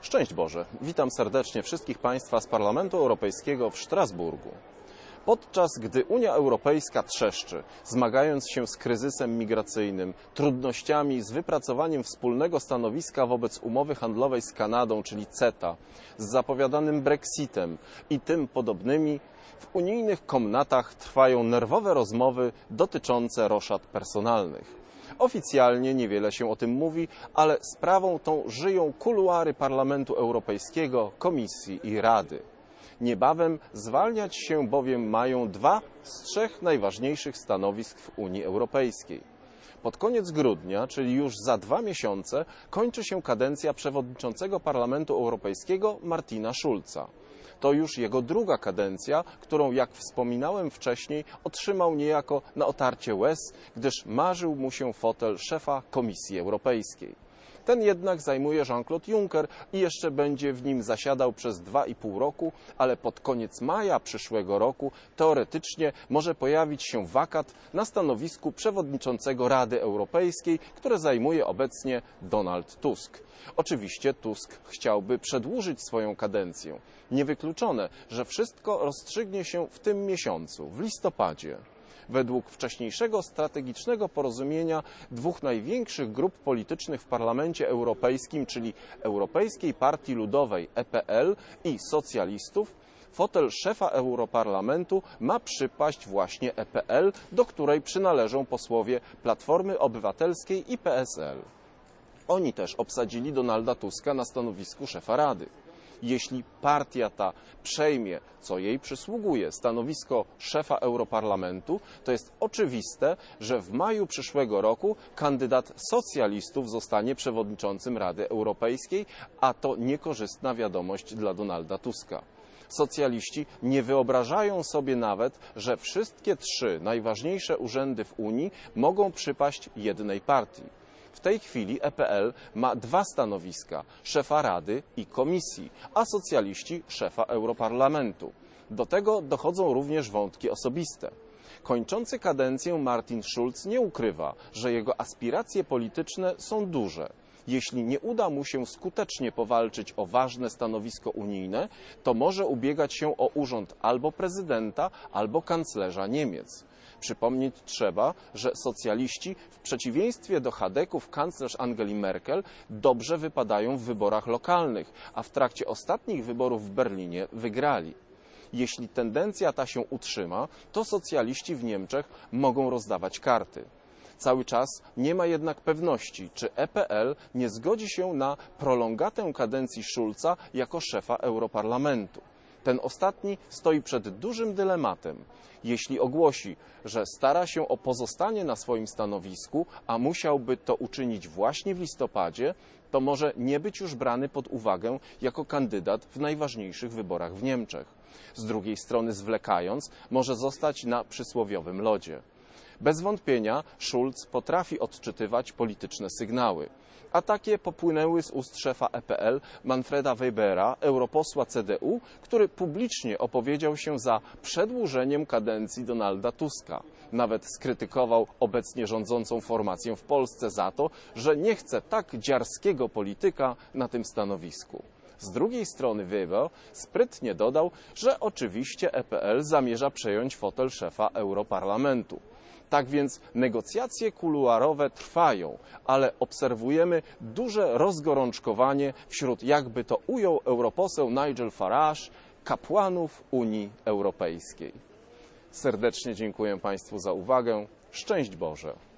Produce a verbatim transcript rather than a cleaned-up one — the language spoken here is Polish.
Szczęść Boże! Witam serdecznie wszystkich Państwa z Parlamentu Europejskiego w Strasburgu. Podczas gdy Unia Europejska trzeszczy, zmagając się z kryzysem migracyjnym, trudnościami z wypracowaniem wspólnego stanowiska wobec umowy handlowej z Kanadą, czyli CETA, z zapowiadanym Brexitem i tym podobnymi, w unijnych komnatach trwają nerwowe rozmowy dotyczące roszad personalnych. Oficjalnie niewiele się o tym mówi, ale sprawą tą żyją kuluary Parlamentu Europejskiego, Komisji i Rady. Niebawem zwalniać się bowiem mają dwa z trzech najważniejszych stanowisk w Unii Europejskiej. Pod koniec grudnia, czyli już za dwa miesiące, kończy się kadencja przewodniczącego Parlamentu Europejskiego Martina Schulza. To już jego druga kadencja, którą, jak wspominałem wcześniej, otrzymał niejako na otarcie łez, gdyż marzył mu się fotel szefa Komisji Europejskiej. Ten jednak zajmuje Jean-Claude Juncker i jeszcze będzie w nim zasiadał przez dwa i pół roku, ale pod koniec maja przyszłego roku teoretycznie może pojawić się wakat na stanowisku przewodniczącego Rady Europejskiej, które zajmuje obecnie Donald Tusk. Oczywiście Tusk chciałby przedłużyć swoją kadencję. Niewykluczone, że wszystko rozstrzygnie się w tym miesiącu, w listopadzie. Według wcześniejszego strategicznego porozumienia dwóch największych grup politycznych w Parlamencie Europejskim, czyli Europejskiej Partii Ludowej E P L i socjalistów, fotel szefa Europarlamentu ma przypaść właśnie E P L, do której przynależą posłowie Platformy Obywatelskiej i P S L. Oni też obsadzili Donalda Tuska na stanowisku szefa Rady. Jeśli partia ta przejmie, co jej przysługuje, stanowisko szefa Europarlamentu, to jest oczywiste, że w maju przyszłego roku kandydat socjalistów zostanie przewodniczącym Rady Europejskiej, a to niekorzystna wiadomość dla Donalda Tuska. Socjaliści nie wyobrażają sobie nawet, że wszystkie trzy najważniejsze urzędy w Unii mogą przypaść jednej partii. W tej chwili E P L ma dwa stanowiska, szefa Rady i Komisji, a socjaliści szefa Europarlamentu. Do tego dochodzą również wątki osobiste. Kończący kadencję Martin Schulz nie ukrywa, że jego aspiracje polityczne są duże. Jeśli nie uda mu się skutecznie powalczyć o ważne stanowisko unijne, to może ubiegać się o urząd albo prezydenta, albo kanclerza Niemiec. Przypomnieć trzeba, że socjaliści w przeciwieństwie do chadeków kanclerz Angeli Merkel dobrze wypadają w wyborach lokalnych, a w trakcie ostatnich wyborów w Berlinie wygrali. Jeśli tendencja ta się utrzyma, to socjaliści w Niemczech mogą rozdawać karty. Cały czas nie ma jednak pewności, czy E P L nie zgodzi się na prolongatę kadencji Schulza jako szefa Europarlamentu. Ten ostatni stoi przed dużym dylematem. Jeśli ogłosi, że stara się o pozostanie na swoim stanowisku, a musiałby to uczynić właśnie w listopadzie, to może nie być już brany pod uwagę jako kandydat w najważniejszych wyborach w Niemczech. Z drugiej strony, zwlekając, może zostać na przysłowiowym lodzie. Bez wątpienia Schulz potrafi odczytywać polityczne sygnały, a takie popłynęły z ust szefa E P L Manfreda Webera, europosła C D U, który publicznie opowiedział się za przedłużeniem kadencji Donalda Tuska. Nawet skrytykował obecnie rządzącą formację w Polsce za to, że nie chce tak dziarskiego polityka na tym stanowisku. Z drugiej strony Weber sprytnie dodał, że oczywiście E P L zamierza przejąć fotel szefa Europarlamentu. Tak więc negocjacje kuluarowe trwają, ale obserwujemy duże rozgorączkowanie wśród, jakby to ujął europoseł Nigel Farage, kapłanów Unii Europejskiej. Serdecznie dziękuję Państwu za uwagę. Szczęść Boże!